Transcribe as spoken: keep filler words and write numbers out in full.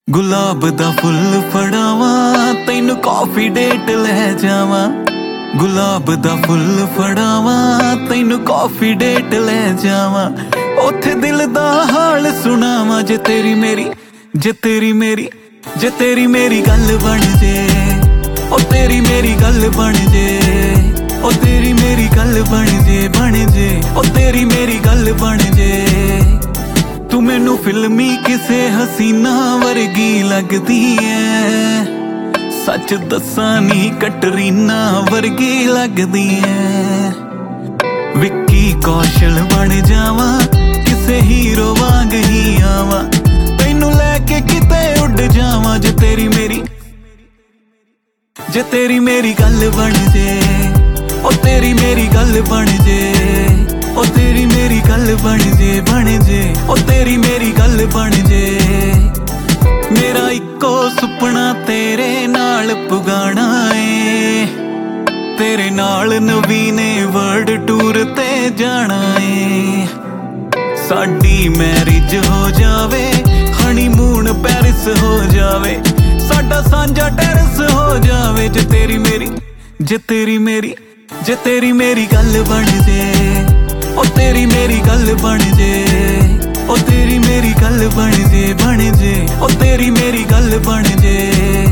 गुलाब दा फुल फड़ावां तैनू coffee date लै जावां। गुलाब दा फुल फड़ावां तैनू कॉफी डेट लै जावां। उथे दिल दा हाल सुनावां जे तेरी मेरी जे तेरी मेरी जे तेरी मेरी गल बन जे। ओ तेरी मेरी गल बन जे। ओ तेरी मेरी गल बन जे बन जे। ओ तेरी मेरी गल बन जे। तू मैनू फिल्मी किसे हसीना वर्गी लगदी है। सच दस्सां नी कटरीना वर्गी लगदी है। विक्की कौशल बन जावां किसे हीरो वांग ही आवां। तैनू लैके किते उड़ जावां जे तेरी मेरी जे तेरी मेरी गल बन जे। ओ तेरी मेरी गल बन जे। ओ तेरी मेरी गल बन जे बन जे। ओ तेरी मेरी गल बन जे। मेरा इक्को सुपना तेरे नाल पुगाना है। तेरे नाल नवीने वर्ल्ड टूर ते जाना है। साडी मैरिज हो जावे हनीमून पैरिस हो जावे। साडा सांझा टेरिस हो जावे जे तेरी मेरी जे तेरी मेरी जे तेरी मेरी गल बन जे। ओ तेरी मेरी गल बन जे। ओ तेरी मेरी गल बन जे बन जे। ओ तेरी मेरी गल बन जे।